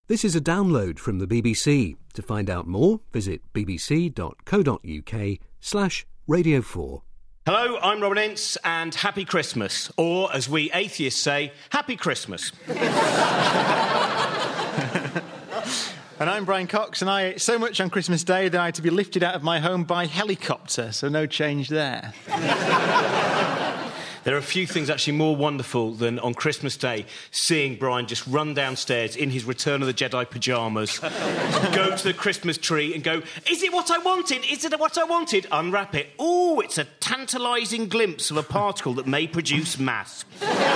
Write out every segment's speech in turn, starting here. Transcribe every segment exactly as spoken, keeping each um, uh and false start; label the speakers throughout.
Speaker 1: This is a download from the B B C. To find out more, visit bbc.co.uk slash radio 4.
Speaker 2: Hello, I'm Robin Ince, and happy Christmas. Or, as we atheists say, happy Christmas.
Speaker 3: And I'm Brian Cox, and I ate so much on Christmas Day that I had to be lifted out of my home by helicopter, so no change there.
Speaker 2: There are a few things actually more wonderful than on Christmas Day seeing Brian just run downstairs in his Return of the Jedi pyjamas, go to the Christmas tree and go, is it what I wanted? Is it what I wanted? Unwrap it. Ooh, it's a tantalising glimpse of a particle that may produce mass.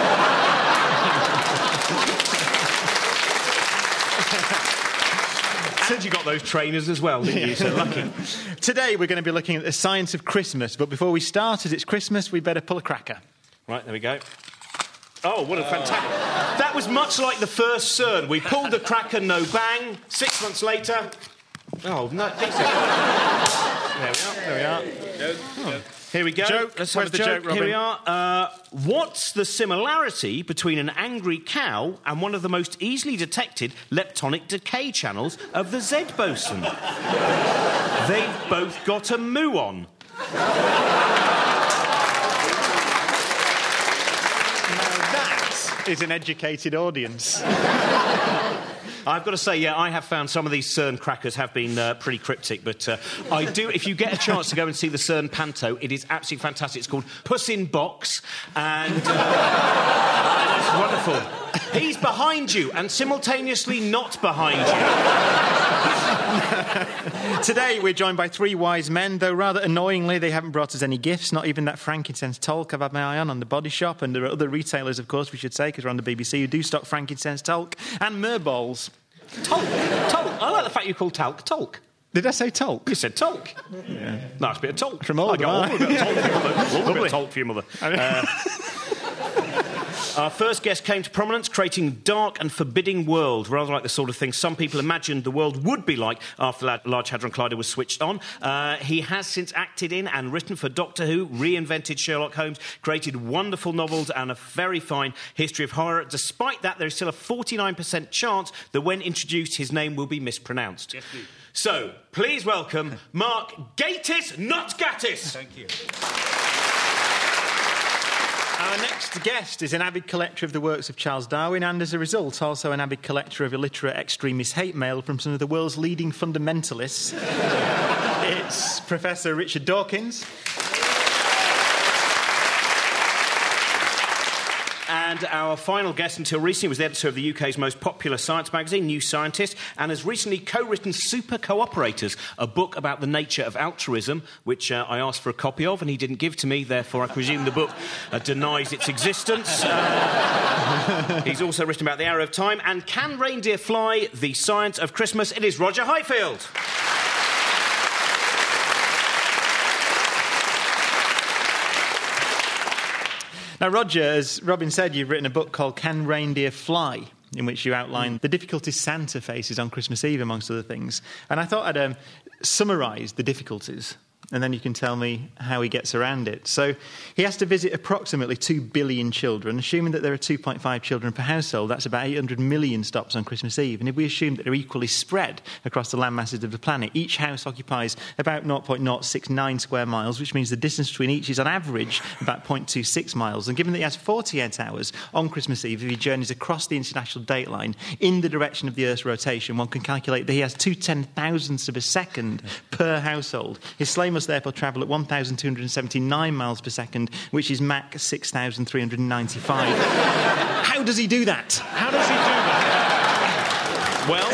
Speaker 2: And you got those trainers as well, didn't you? So lucky.
Speaker 3: Today we're going to be looking at the science of Christmas, but before we start, as it's Christmas, we better pull a cracker.
Speaker 2: Right, there we go. Oh, what a fantastic... That was much like the first CERN. We pulled the cracker, no bang. Six months later... Oh, no... There we are, there we are. Oh. Here we go.
Speaker 3: Joke.
Speaker 2: Let's
Speaker 3: Where's
Speaker 2: have a
Speaker 3: the
Speaker 2: joke.
Speaker 3: joke, Robin?
Speaker 2: Here we are. Uh, what's the similarity between an angry cow and one of the most easily detected leptonic decay channels of the Z boson? They've both got a moo on.
Speaker 3: Is an educated audience.
Speaker 2: I've got to say, yeah, I have found some of these CERN crackers have been uh, pretty cryptic, but uh, I do, if you get a chance to go and see the CERN Panto, it is absolutely fantastic. It's called Puss in Box, and uh, it's wonderful. He's behind you and simultaneously not behind
Speaker 3: you. Today we're joined by three wise men, though rather annoyingly they haven't brought us any gifts, not even that frankincense talc I've had my eye on on the Body Shop, and there are other retailers, of course, we should say, because we're on the B B C, who do stock frankincense talc and myrrh balls.
Speaker 2: Talc? Talc? I like the fact you call talc talc.
Speaker 3: Did I say talc?
Speaker 2: You said talc. Yeah. Nice bit of talc.
Speaker 3: From all
Speaker 2: I got a bit of talc for your mother. A bit of talc for your mother. Uh, Our first guest came to prominence creating Dark and Forbidding World, rather like the sort of thing some people imagined the world would be like after the Large Hadron Collider was switched on. Uh, he has since acted in and written for Doctor Who, reinvented Sherlock Holmes, created wonderful novels and a very fine history of horror. Despite that, there is still a forty-nine percent chance that when introduced, his name will be mispronounced.
Speaker 4: Yes, please.
Speaker 2: So, please welcome Mark Gatiss, not Gattis.
Speaker 4: Thank you.
Speaker 3: Our next guest is an avid collector of the works of Charles Darwin and, as a result, also an avid collector of illiterate extremist hate mail from some of the world's leading fundamentalists. It's Professor Richard Dawkins.
Speaker 2: And our final guest until recently was the editor of the U K's most popular science magazine, New Scientist, and has recently co-written Super Cooperators, a book about the nature of altruism, which uh, I asked for a copy of and he didn't give to me, therefore I presume the book uh, denies its existence. Uh, he's also written about the Arrow of Time and Can Reindeer Fly? The Science of Christmas. It is Roger Highfield.
Speaker 3: Now, Roger, as Robin said, you've written a book called Can Reindeer Fly?, in which you outline mm. the difficulties Santa faces on Christmas Eve, amongst other things. And I thought I'd um, summarise the difficulties, and then you can tell me how he gets around it. So he has to visit approximately two billion children. Assuming that there are two point five children per household, that's about eight hundred million stops on Christmas Eve. And if we assume that they're equally spread across the land masses of the planet, each house occupies about zero point zero six nine square miles, which means the distance between each is on average about zero point two six miles. And given that he has forty-eight hours on Christmas Eve, if he journeys across the international date line in the direction of the Earth's rotation, one can calculate that he has two ten thousandths of a second per household. His sleigh must therefore travel at one thousand two hundred seventy-nine miles per second, which is Mach six thousand three hundred ninety-five. How does he do that?
Speaker 2: How does he do that? Well,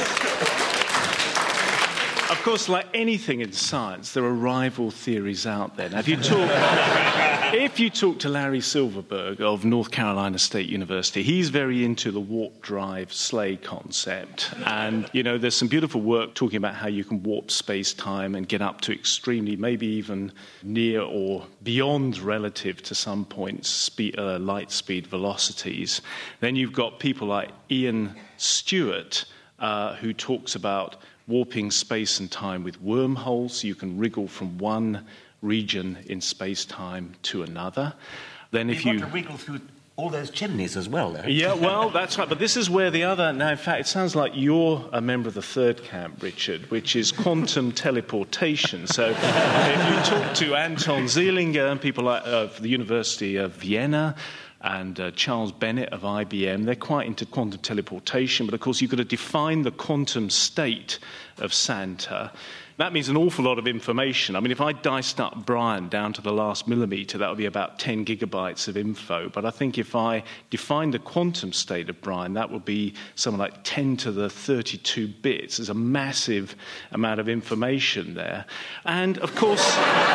Speaker 4: of course, like anything in science, there are rival theories out there. Now, if you talk, if you talk to Larry Silverberg of North Carolina State University, he's very into the warp drive sleigh concept. And, you know, there's some beautiful work talking about how you can warp space-time and get up to extremely, maybe even near or beyond relative to some points, speed, uh, light speed velocities. Then you've got people like Ian Stewart, uh, who talks about warping space and time with wormholes, so you can wriggle from one region in space-time to another. Then if
Speaker 5: You've
Speaker 4: you
Speaker 5: got to wriggle through all those chimneys as well, though.
Speaker 4: Yeah, well, that's right. But this is where the other... Now, in fact, it sounds like you're a member of the third camp, Richard, which is quantum teleportation. So if you talk to Anton Zeilinger and people like uh, the University of Vienna and uh, Charles Bennett of I B M, they're quite into quantum teleportation. But, of course, you've got to define the quantum state of Santa. That means an awful lot of information. I mean, if I diced up Brian down to the last millimetre, that would be about ten gigabytes of info. But I think if I defined the quantum state of Brian, that would be something like ten to the thirty-two bits. There's a massive amount of information there. And, of course...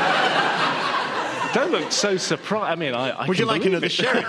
Speaker 4: Don't look so surprised. I mean, I, I
Speaker 3: Would
Speaker 4: can
Speaker 3: you like another
Speaker 4: it.
Speaker 3: show?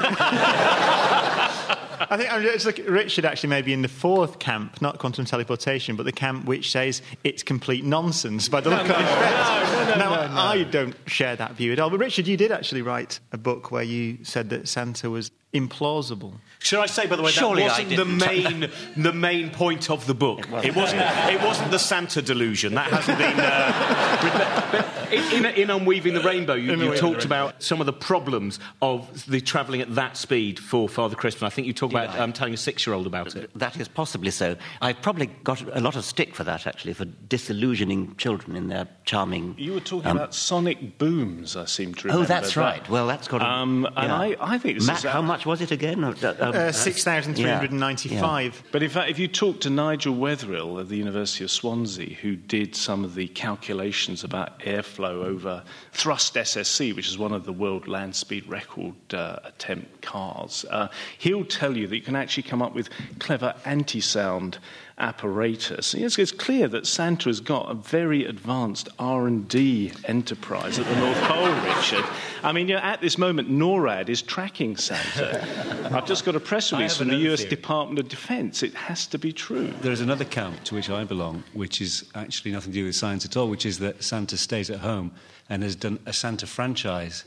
Speaker 3: I think I'm just like Richard actually maybe in the fourth camp, not quantum teleportation, but the camp which says it's complete nonsense by the look
Speaker 4: no,
Speaker 3: on his
Speaker 4: no,
Speaker 3: face.
Speaker 4: no, no,
Speaker 3: Now,
Speaker 4: no, no.
Speaker 3: I don't share that view at all. But Richard, you did actually write a book where you said that Santa was implausible.
Speaker 2: Should I say, by the way,
Speaker 5: Surely
Speaker 2: that
Speaker 5: I
Speaker 2: wasn't the main the main point of the book.
Speaker 5: It wasn't.
Speaker 2: It wasn't. It wasn't the Santa delusion. That hasn't been. Uh, but in, in, in Unweaving the Rainbow, you, you talked about some of the problems of the travelling at that speed for Father Christmas. I think you talked about um, telling a six-year-old about it.
Speaker 5: That is possibly so. I probably got a lot of stick for that, actually, for disillusioning children in their charming...
Speaker 4: You were talking
Speaker 5: um,
Speaker 4: about sonic booms, I seem to remember.
Speaker 5: Oh, that's
Speaker 4: that.
Speaker 5: right. Well, that's got to...
Speaker 4: Um, and
Speaker 5: yeah.
Speaker 4: I, I think this
Speaker 5: Matt,
Speaker 4: is...
Speaker 5: how much was it again? Um,
Speaker 3: Uh, six thousand three hundred ninety-five.
Speaker 5: Yeah.
Speaker 4: But in fact, if you talk to Nigel Wetherill of the University of Swansea, who did some of the calculations about airflow over Thrust S S C, which is one of the world land speed record uh, attempt cars, uh, he'll tell you that you can actually come up with clever anti-sound apparatus. It's, it's clear that Santa has got a very advanced R and D enterprise at the North Pole, Richard. I mean, you know, at this moment, NORAD is tracking Santa. I've just got a press release from the U S theory. Department of Defense. It has to be true.
Speaker 6: There is another camp to which I belong, which is actually nothing to do with science at all, which is that Santa stays at home and has done a Santa franchise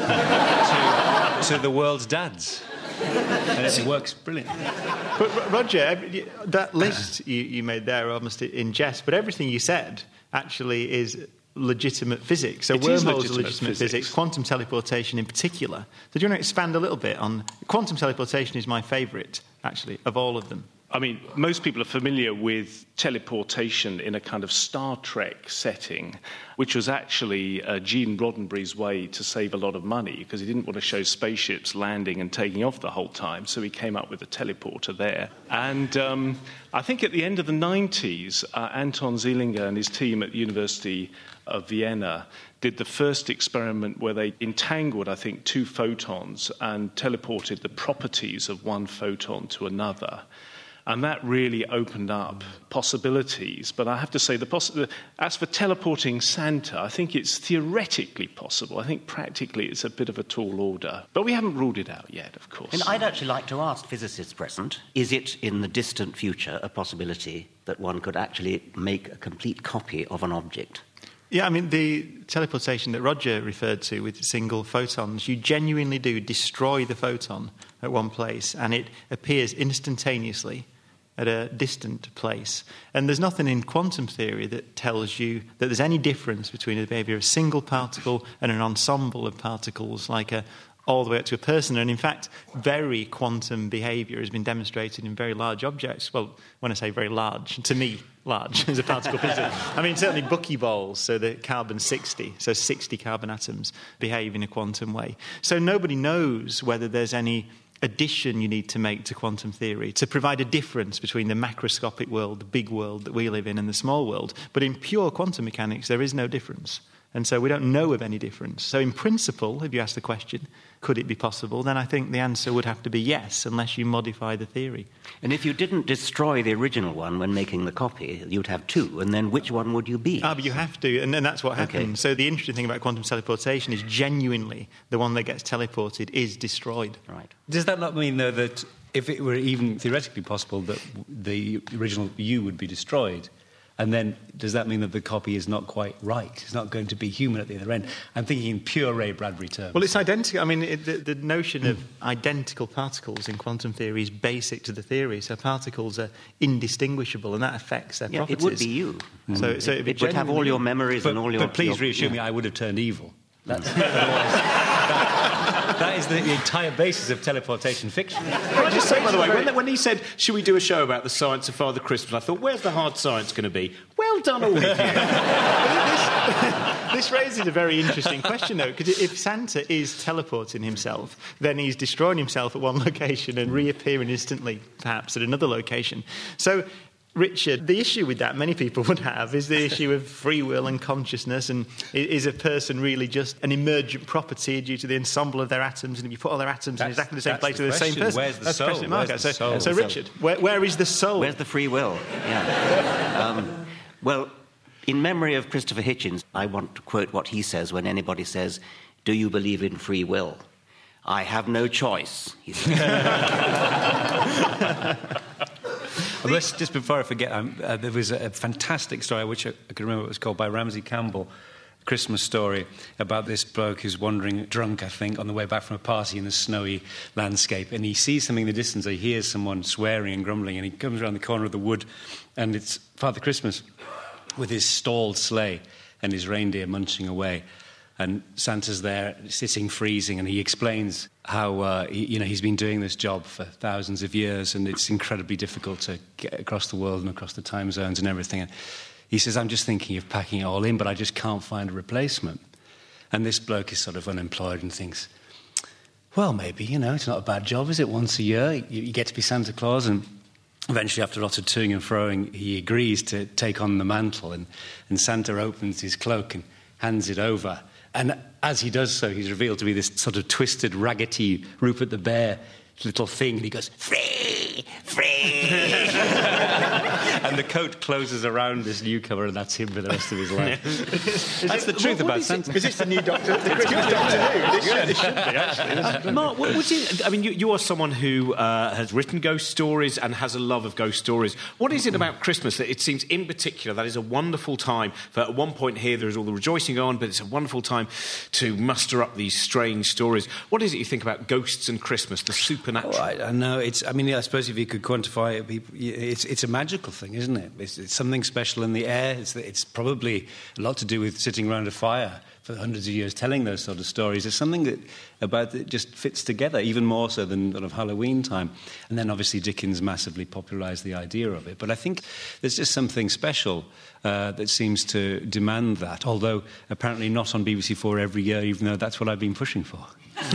Speaker 6: to, to the world's dads. And it works brilliantly.
Speaker 3: But, Roger, that list you, you made there almost in jest, but everything you said actually is legitimate physics. So
Speaker 4: it
Speaker 3: wormholes
Speaker 4: is
Speaker 3: are legitimate physics. physics, quantum teleportation in particular. So do you want to expand a little bit on... Quantum teleportation is my favourite, actually, of all of them.
Speaker 4: I mean, most people are familiar with teleportation in a kind of Star Trek setting, which was actually uh, Gene Roddenberry's way to save a lot of money because he didn't want to show spaceships landing and taking off the whole time, so he came up with a teleporter there. And um, I think at the end of the nineties, uh, Anton Zeilinger and his team at the University of Vienna did the first experiment where they entangled, I think, two photons and teleported the properties of one photon to another. And that really opened up possibilities. But I have to say, the poss- as for teleporting Santa, I think it's theoretically possible. I think practically it's a bit of a tall order. But we haven't ruled it out yet, of course.
Speaker 5: And I'd actually like to ask physicists present, is it in the distant future a possibility that one could actually make a complete copy of an object?
Speaker 3: Yeah, I mean, the teleportation that Roger referred to with single photons, you genuinely do destroy the photon at one place and it appears instantaneously at a distant place. And there's nothing in quantum theory that tells you that there's any difference between the behaviour of a single particle and an ensemble of particles, like a all the way up to a person. And in fact, very quantum behaviour has been demonstrated in very large objects. Well, when I say very large, to me, large as a particle physicist. I mean, certainly buckyballs, so the carbon sixty, so sixty carbon atoms behave in a quantum way. So nobody knows whether there's any addition you need to make to quantum theory to provide a difference between the macroscopic world, the big world that we live in, and the small world. But in pure quantum mechanics, there is no difference. And so we don't know of any difference. So in principle, if you ask the question, could it be possible, then I think the answer would have to be yes, unless you modify the theory.
Speaker 5: And if you didn't destroy the original one when making the copy, you'd have two, and then which one would you be?
Speaker 3: Ah, but you have to, and then that's what happens.
Speaker 5: Okay.
Speaker 3: So the interesting thing about quantum teleportation is genuinely the one that gets teleported is destroyed.
Speaker 5: Right.
Speaker 6: Does that not mean, though, that if it were even theoretically possible that the original you would be destroyed, and then does that mean that the copy is not quite right? It's not going to be human at the other end? I'm thinking in pure Ray Bradbury terms.
Speaker 3: Well, it's identical. I mean, it, the, the notion of identical particles in quantum theory is basic to the theory. So particles are indistinguishable, and that affects their
Speaker 5: Yeah,
Speaker 3: properties.
Speaker 5: it would be you.
Speaker 3: So, so
Speaker 5: It, it would have all your memories
Speaker 6: but,
Speaker 5: and all your...
Speaker 6: but please
Speaker 5: your,
Speaker 6: reassure
Speaker 5: yeah.
Speaker 6: me I would have turned evil. That's, that is the, the entire basis of teleportation fiction.
Speaker 2: Can I just say, by the way, when, when he said, should we do a show about the science of Father Christmas, I thought, where's the hard science going to be? Well done, all of you.
Speaker 3: this, this raises a very interesting question, though, because if Santa is teleporting himself, then he's destroying himself at one location and reappearing instantly, perhaps, at another location. So, Richard, the issue with that many people would have is the issue of free will and consciousness, and is a person really just an emergent property due to the ensemble of their atoms, and if you put all their atoms that's, in exactly the same place with the, the same person...
Speaker 6: Where's the
Speaker 3: that's
Speaker 6: soul?
Speaker 3: The
Speaker 6: Where's the
Speaker 3: so,
Speaker 6: soul?
Speaker 3: so, Richard, where, where is the soul?
Speaker 5: Where's the free will? Yeah. um, well, in memory of Christopher Hitchens, I want to quote what he says when anybody says, "Do you believe in free will?" "I have no choice," he says.
Speaker 6: Well, just before I forget, um, uh, there was a fantastic story, which I, I can remember what it was called, by Ramsey Campbell, Christmas story, about this bloke who's wandering drunk, I think, on the way back from a party in the snowy landscape, and he sees something in the distance, he hears someone swearing and grumbling, and he comes around the corner of the wood, and it's Father Christmas with his stalled sleigh and his reindeer munching away. And Santa's there, sitting freezing, and he explains how uh, he, you know, he's been doing this job for thousands of years, and it's incredibly difficult to get across the world and across the time zones and everything. And he says, "I'm just thinking of packing it all in, but I just can't find a replacement." And this bloke is sort of unemployed and thinks, well, maybe, you know, it's not a bad job, is it? Once a year, you, you get to be Santa Claus. And eventually, after a lot of toing and froing, he agrees to take on the mantle, and, and Santa opens his cloak and hands it over. And as he does so, he's revealed to be this sort of twisted, raggedy Rupert the Bear little thing. And he goes, "Free! Free!" And the coat closes around this newcomer, and that's him for the rest of his life. That's the truth
Speaker 3: what, what
Speaker 6: about
Speaker 3: is
Speaker 6: Santa.
Speaker 3: It? Is this the new Doctor, the Christmas Doctor Who? This should, this should be, actually.
Speaker 2: Mark, what, what's it, I mean, you, you are someone who uh, has written ghost stories and has a love of ghost stories. What is it about Christmas that it seems, in particular, that is a wonderful time for, at one point here, there is all the rejoicing on, but it's a wonderful time to muster up these strange stories. What is it you think about ghosts and Christmas, the supernatural?
Speaker 6: Oh, I, I know. It's. I mean, I suppose if you could quantify it, it's, it's a magical thing, isn't it? It's, it's something special in the air. It's, it's probably a lot to do with sitting around a fire for hundreds of years telling those sort of stories. There's something that about that just fits together, even more so than sort of Halloween time. And then obviously Dickens massively popularised the idea of it. But I think there's just something special uh, that seems to demand that, although apparently not on B B C Four every year, even though that's what I've been pushing for.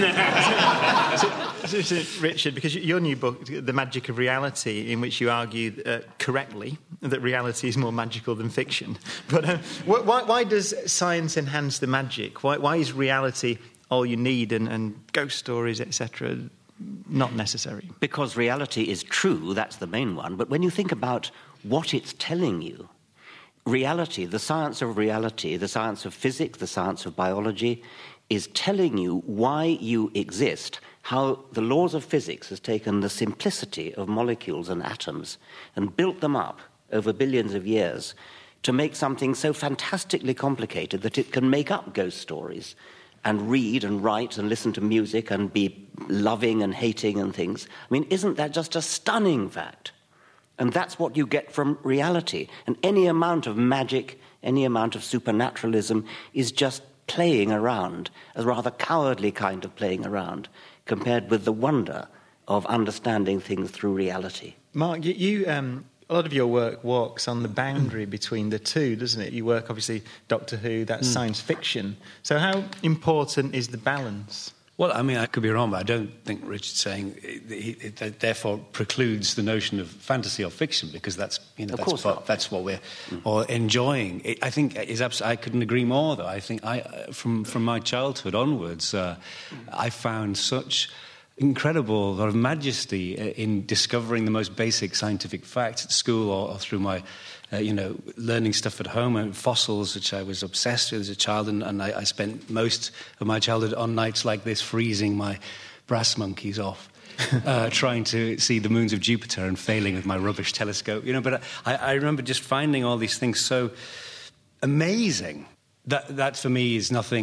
Speaker 3: so, so, so, Richard, because your new book, The Magic of Reality, in which you argue uh, correctly that reality is more magical than fiction, but uh, why, why does science enhance the magic? Why, why is reality all you need, and, and ghost stories, et cetera, not necessary?
Speaker 5: Because reality is true, that's the main one. But when you think about what it's telling you, reality, the science of reality, the science of physics, the science of biology, is telling you why you exist, how the laws of physics has taken the simplicity of molecules and atoms and built them up over billions of years to make something so fantastically complicated that it can make up ghost stories and read and write and listen to music and be loving and hating and things. I mean, isn't that just a stunning fact? And that's what you get from reality. And any amount of magic, any amount of supernaturalism is just playing around, a rather cowardly kind of playing around, compared with the wonder of understanding things through reality.
Speaker 3: Mark, you, you um, a lot of your work walks on the boundary between the two, doesn't it? You work, obviously, Doctor Who, that's mm. science fiction. So how important is the balance?
Speaker 6: Well, I mean, I could be wrong, but I don't think Richard's saying it, it, it therefore precludes the notion of fantasy or fiction, because that's, you know,
Speaker 5: of
Speaker 6: that's, what, that's what we're mm. all enjoying. It, I think is abs- I couldn't agree more, though. I think I, from from my childhood onwards, uh, I found such incredible sort of majesty in discovering the most basic scientific facts at school or, or through my, uh, you know, learning stuff at home, and fossils, which I was obsessed with as a child, and, and I, I spent most of my childhood on nights like this freezing my brass monkeys off, uh, trying to see the moons of Jupiter and failing with my rubbish telescope, you know. But I, I remember just finding all these things so amazing. That, that for me is nothing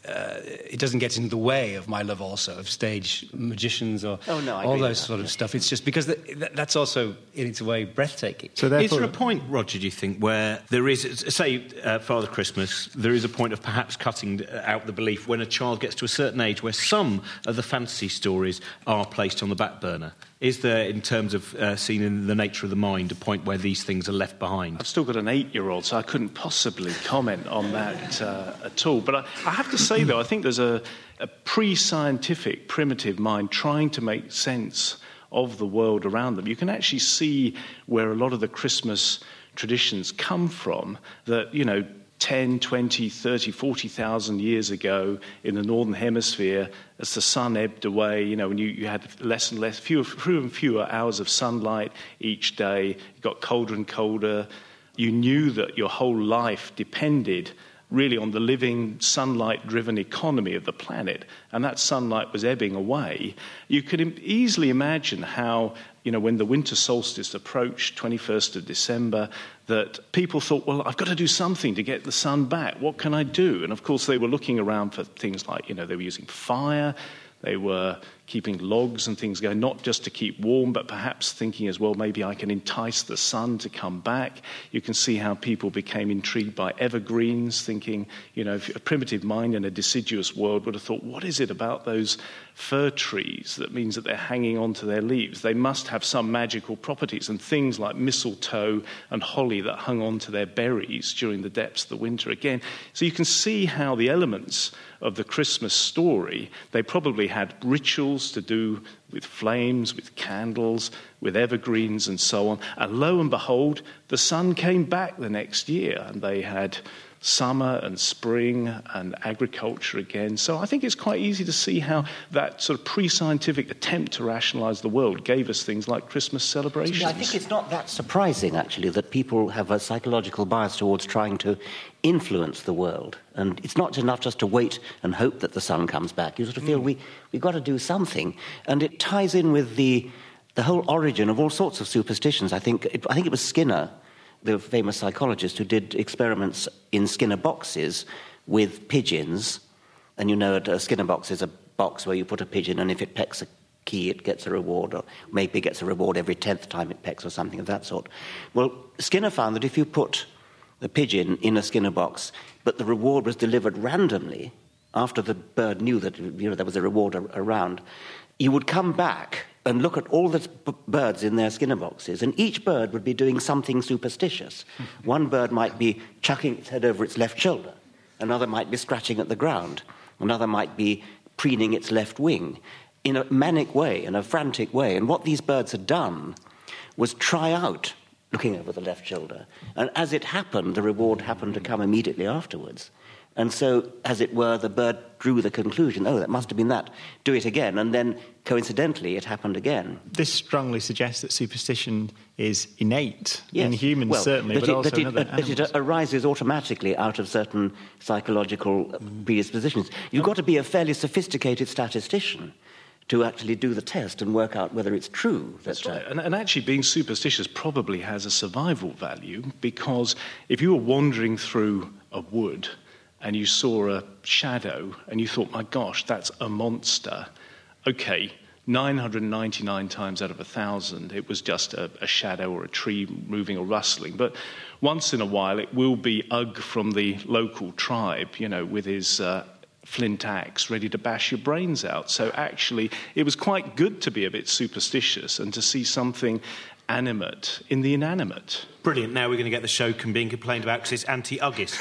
Speaker 6: uh, it doesn't get in the way of my love also of stage magicians or
Speaker 5: oh, no, I
Speaker 6: all those
Speaker 5: that.
Speaker 6: sort of stuff. It's just because the, th- that's also, in its way, breathtaking.
Speaker 3: So
Speaker 2: is there a point, Roger, do you think, where there is, say, uh, Father Christmas, there is a point of perhaps cutting out the belief when a child gets to a certain age where some of the fantasy stories are placed on the back burner? Is there, in terms of uh, seeing in the nature of the mind, a point where these things are left behind?
Speaker 4: I've still got an eight-year-old, so I couldn't possibly comment on that uh, at all. But I, I have to say, though, I think there's a, a pre-scientific, primitive mind trying to make sense of the world around them. You can actually see where a lot of the Christmas traditions come from, that, you know, ten, twenty, thirty, forty thousand years ago in the Northern Hemisphere, as the sun ebbed away, you know, when you, you had less and less, fewer, fewer and fewer hours of sunlight each day, it got colder and colder, you knew that your whole life depended really on the living, sunlight-driven economy of the planet, and that sunlight was ebbing away. You could im- easily imagine how, you know, when the winter solstice approached, twenty-first of December, that people thought, well, I've got to do something to get the sun back. What can I do? And, of course, they were looking around for things like, you know, they were using fire, they were keeping logs and things going, not just to keep warm, but perhaps thinking as well, maybe I can entice the sun to come back. You can see how people became intrigued by evergreens, thinking, you know, if a primitive mind in a deciduous world would have thought, what is it about those fir trees that means that they're hanging on to their leaves? They must have some magical properties, and things like mistletoe and holly that hung on to their berries during the depths of the winter again. So you can see how the elements of the Christmas story, they probably had rituals to do with flames, with candles, with evergreens and so on. And lo and behold, the sun came back the next year, and they had summer and spring and agriculture again. So I think it's quite easy to see how that sort of pre-scientific attempt to rationalise the world gave us things like Christmas celebrations.
Speaker 5: Yeah, I think it's not that surprising, actually, that people have a psychological bias towards trying to influence the world. And it's not enough just to wait and hope that the sun comes back. You sort of feel mm. we, we've got to do something. And it ties in with the, the whole origin of all sorts of superstitions. I think it, I think it was Skinner, the famous psychologist, who did experiments in Skinner boxes with pigeons. And you know, a Skinner box is a box where you put a pigeon, and if it pecks a key, it gets a reward, or maybe it gets a reward every tenth time it pecks, or something of that sort. Well, Skinner found that if you put the pigeon in a Skinner box, but the reward was delivered randomly, after the bird knew that, you know, there was a reward a- around, you would come back and look at all the b- birds in their Skinner boxes, and each bird would be doing something superstitious. One bird might be chucking its head over its left shoulder. Another might be scratching at the ground. Another might be preening its left wing in a manic way, in a frantic way. And what these birds had done was try out looking over the left shoulder. And as it happened, the reward happened to come immediately afterwards. And so, as it were, the bird drew the conclusion, oh, that must have been that, do it again. And then, coincidentally, it happened again.
Speaker 3: This strongly suggests that superstition is innate
Speaker 5: yes.
Speaker 3: in humans,
Speaker 5: well,
Speaker 3: certainly, but
Speaker 5: it,
Speaker 3: also
Speaker 5: that
Speaker 3: in
Speaker 5: it,
Speaker 3: other
Speaker 5: that
Speaker 3: animals.
Speaker 5: it arises automatically out of certain psychological mm. predispositions. You've got to be a fairly sophisticated statistician to actually do the test and work out whether it's true. That,
Speaker 4: That's right.
Speaker 5: Uh,
Speaker 4: and, and actually being superstitious probably has a survival value, because if you were wandering through a wood and you saw a shadow and you thought, my gosh, that's a monster, okay, nine hundred ninety-nine times out of a thousand, it was just a, a shadow or a tree moving or rustling. But once in a while, it will be Ugg from the local tribe, you know, with his uh, flint axe ready to bash your brains out. So actually, it was quite good to be a bit superstitious and to see something animate in the inanimate.
Speaker 2: Brilliant. Now we're going to get the show being complained about because it's anti-Uggist.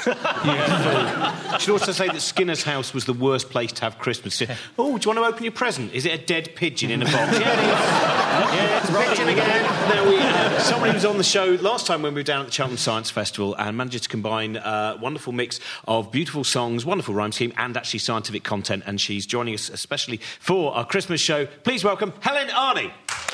Speaker 2: You should also say that Skinner's house was the worst place to have Christmas. Oh, do you want to open your present? Is it a dead pigeon in a box? Yeah, it is. Yeah, it's a pigeon again. Now, we, uh, someone who was on the show last time when we were down at the Cheltenham Science Festival and managed to combine a wonderful mix of beautiful songs, wonderful rhyme scheme, and actually scientific content, and she's joining us especially for our Christmas show. Please welcome Helen Arney.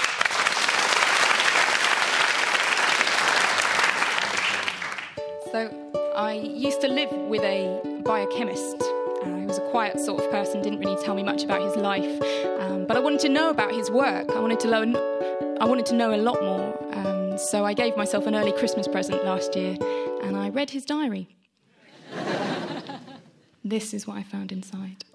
Speaker 7: So I used to live with a biochemist. Uh, he was a quiet sort of person, didn't really tell me much about his life. Um, but I wanted to know about his work. I wanted to learn. I wanted to know a lot more. Um, so I gave myself an early Christmas present last year, and I read his diary. this is what I found inside.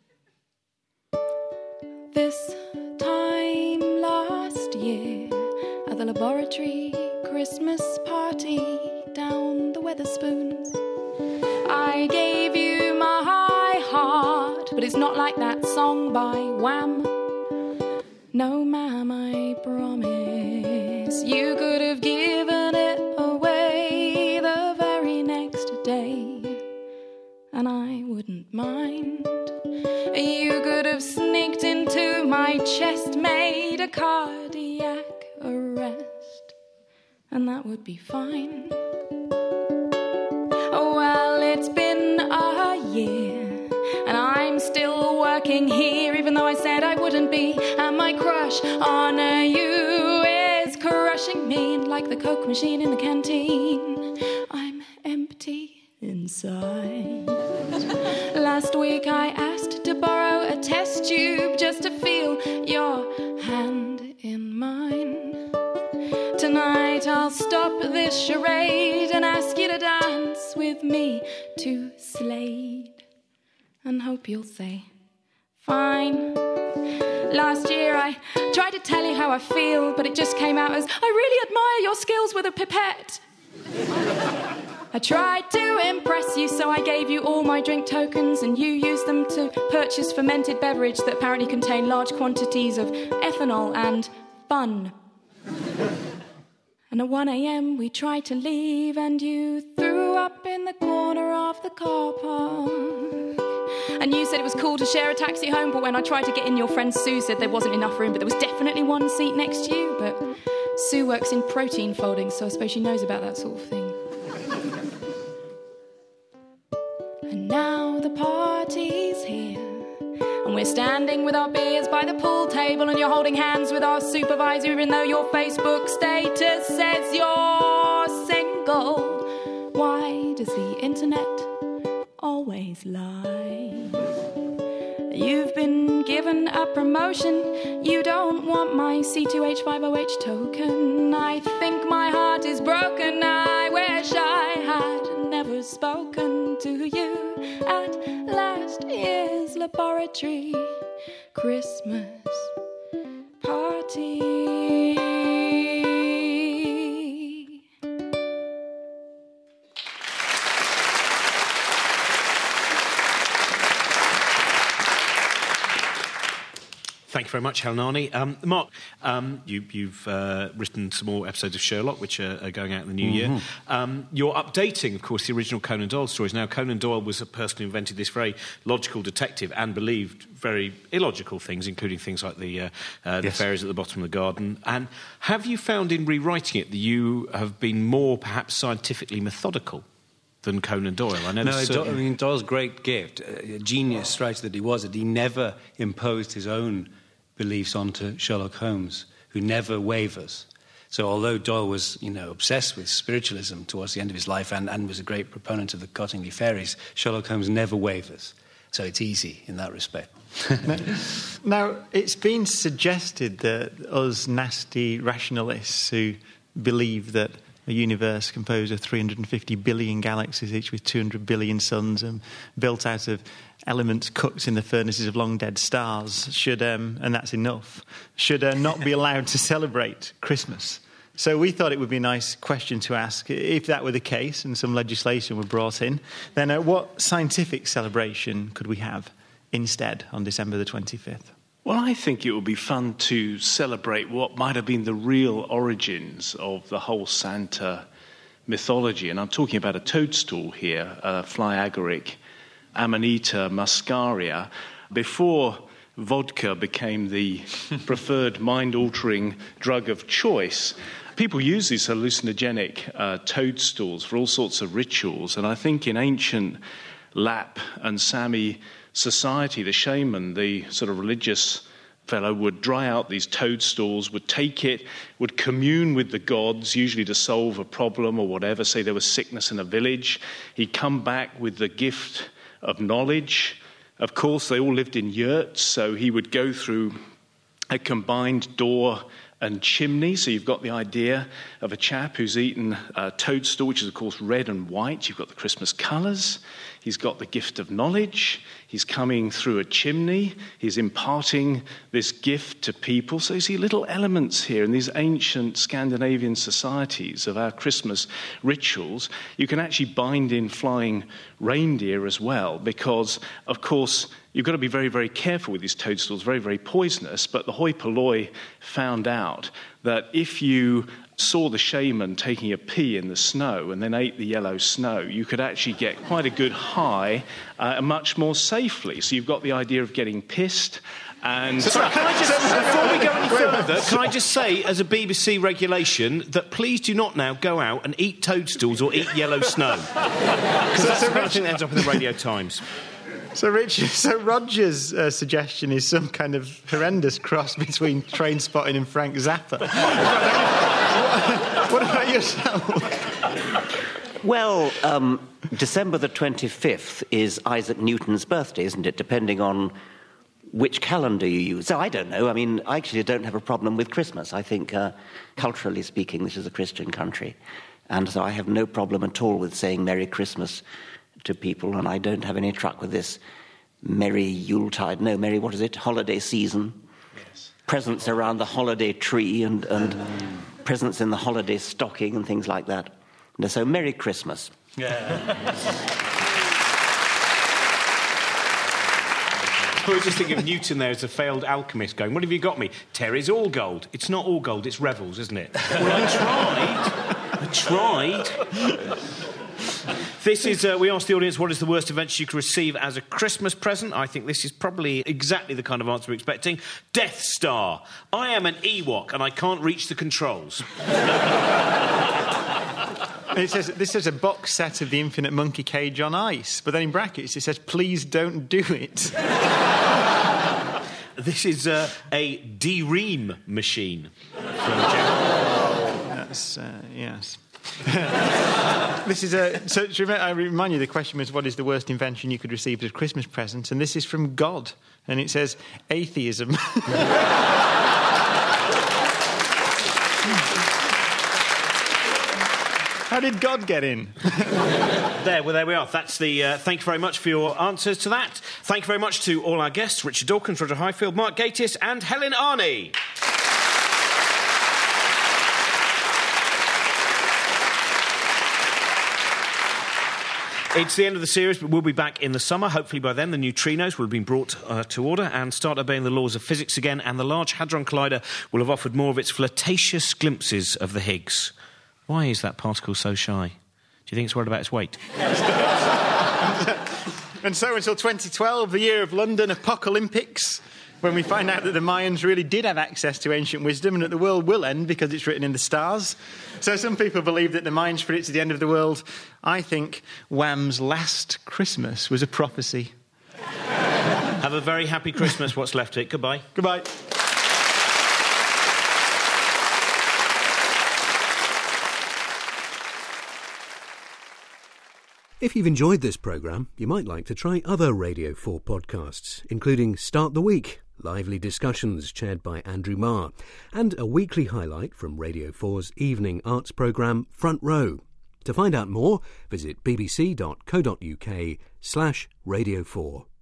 Speaker 7: This time last year, at the laboratory Christmas party down the Weatherspoons, I gave you my heart, but it's not like that song by Wham. No, ma'am, I promise you could have given it away the very next day, and I wouldn't mind. You could have sneaked into my chest, made a cardiac arrest, and that would be fine. Oh, well, it's been a year, and I'm still working here, even though I said I wouldn't be. And my crush on you is crushing me like the Coke machine in the canteen. I'm empty inside. Last week I asked to borrow a test tube just to feel your hand in mine. Tonight I'll stop this charade and ask you to dance with me to Slade, and hope you'll say fine. Last year I tried to tell you how I feel, but it just came out as, I really admire your skills with a pipette. I tried to impress you, so I gave you all my drink tokens, and you used them to purchase fermented beverage that apparently contained large quantities of ethanol and fun. And at one a.m. we tried to leave, and you threw up in the corner of the car park. And you said it was cool to share a taxi home, but when I tried to get in, your friend Sue said there wasn't enough room, but there was definitely one seat next to you. But Sue works in protein folding, so I suppose she knows about that sort of thing. And now the party's here, and we're standing with our beers by the pool table, and you're holding hands with our supervisor, even though your Facebook status says you're single. Why does the internet always lie? You've been given a promotion, you don't want my C two H five O H token. I think my heart is broken, I wish I had never spoken to you at last year's laboratory Christmas party.
Speaker 2: Thank you very much, Helnani. Um, Mark, um, you, you've uh, written some more episodes of Sherlock, which are, are going out in the new mm-hmm. year. Um, you're updating, of course, the original Conan Doyle stories. Now, Conan Doyle was a person who invented this very logical detective and believed very illogical things, including things like the, uh, uh, the yes. fairies at the bottom of the garden. And have you found in rewriting it that you have been more, perhaps, scientifically methodical than Conan Doyle? I know.
Speaker 6: No,
Speaker 2: certain...
Speaker 6: I mean, Doyle's great gift, a genius writer that he was, that he never imposed his own beliefs onto Sherlock Holmes, who never wavers. So although Doyle was, you know, obsessed with spiritualism towards the end of his life and, and was a great proponent of the Cottingley fairies, Sherlock Holmes never wavers. So it's easy in that respect.
Speaker 3: now, now, it's been suggested that us nasty rationalists who believe that a universe composed of three hundred fifty billion galaxies, each with two hundred billion suns, and built out of elements cooked in the furnaces of long-dead stars, should, um, and that's enough, should uh, not be allowed to celebrate Christmas. So we thought it would be a nice question to ask. If that were the case and some legislation were brought in, then uh, what scientific celebration could we have instead on December the twenty-fifth?
Speaker 4: Well, I think it would be fun to celebrate what might have been the real origins of the whole Santa mythology. And I'm talking about a toadstool here, a fly agaric, Amanita muscaria. Before vodka became the preferred mind-altering drug of choice, people used these hallucinogenic uh, toadstools for all sorts of rituals. And I think in ancient Lap and Sami society, the shaman, the sort of religious fellow, would dry out these toadstools, would take it, would commune with the gods, usually to solve a problem or whatever. Say there was sickness in a village. He'd come back with the gift of knowledge. Of course, they all lived in yurts, so he would go through a combined door and chimney. So you've got the idea of a chap who's eaten a toadstool, which is, of course, red and white. You've got the Christmas colours. He's got the gift of knowledge. He's coming through a chimney. He's imparting this gift to people. So you see little elements here in these ancient Scandinavian societies of our Christmas rituals. You can actually bind in flying reindeer as well, because, of course, you've got to be very, very careful with these toadstools, very, very poisonous. But the hoi polloi found out that if you saw the shaman taking a pee in the snow and then ate the yellow snow, you could actually get quite a good high uh, much more safely. So you've got the idea of getting pissed. And
Speaker 2: Sorry, can I just, before we go any further, can I just say, as a B B C regulation, that please do not now go out and eat toadstools or eat yellow snow. Because that's the kind of thing that ends up in the Radio Times.
Speaker 3: So, Richard, so Roger's uh, suggestion is some kind of horrendous cross between Train Spotting and Frank Zappa. What about yourself?
Speaker 5: Well, um, December the twenty-fifth is Isaac Newton's birthday, isn't it? Depending on which calendar you use. So I don't know. I mean, I actually don't have a problem with Christmas. I think, uh, culturally speaking, this is a Christian country. And so I have no problem at all with saying Merry Christmas to people, and I don't have any truck with this Merry Yuletide. No, Merry, what is it? Holiday season. Yes. Presents around the holiday tree and, and mm. presents in the holiday stocking and things like that. And so Merry Christmas.
Speaker 2: Yeah. I was just thinking of Newton there as a failed alchemist going, what have you got me? Terry's all gold. It's not all gold, it's Revels, isn't it? Well, I tried. I tried. This is, uh, we asked the audience, what is the worst adventure you could receive as a Christmas present? I think this is probably exactly the kind of answer we're expecting. Death Star. I am an Ewok and I can't reach the controls.
Speaker 3: It says, this is a box set of the Infinite Monkey Cage on ice, but then in brackets it says, please don't do it.
Speaker 2: This is uh, a D-Ream machine.
Speaker 3: That's, uh, yes. This is a. So to remind, I remind you, the question was, "What is the worst invention you could receive as a Christmas present?" And this is from God, and it says, "Atheism." How did God get in?
Speaker 2: There, well, there we are. That's the. Uh, thank you very much for your answers to that. Thank you very much to all our guests: Richard Dawkins, Roger Highfield, Mark Gatiss, and Helen Arney. It's the end of the series, but we'll be back in the summer. Hopefully by then the neutrinos will have been brought uh, to order and start obeying the laws of physics again, and the Large Hadron Collider will have offered more of its flirtatious glimpses of the Higgs. Why is that particle so shy? Do you think it's worried about its weight?
Speaker 3: And so until twenty twelve, the year of London Apocalyptics, when we find out that the Mayans really did have access to ancient wisdom and that the world will end because it's written in the stars. So some people believe that the Mayans predicted the end of the world. I think Wham's Last Christmas was a prophecy.
Speaker 2: Have a very happy Christmas, what's left of it. Goodbye.
Speaker 3: Goodbye.
Speaker 1: If you've enjoyed this programme, you might like to try other Radio four podcasts, including Start the Week, lively discussions chaired by Andrew Marr, and a weekly highlight from Radio four's evening arts programme Front Row. To find out more, visit bbc.co.uk slash Radio 4.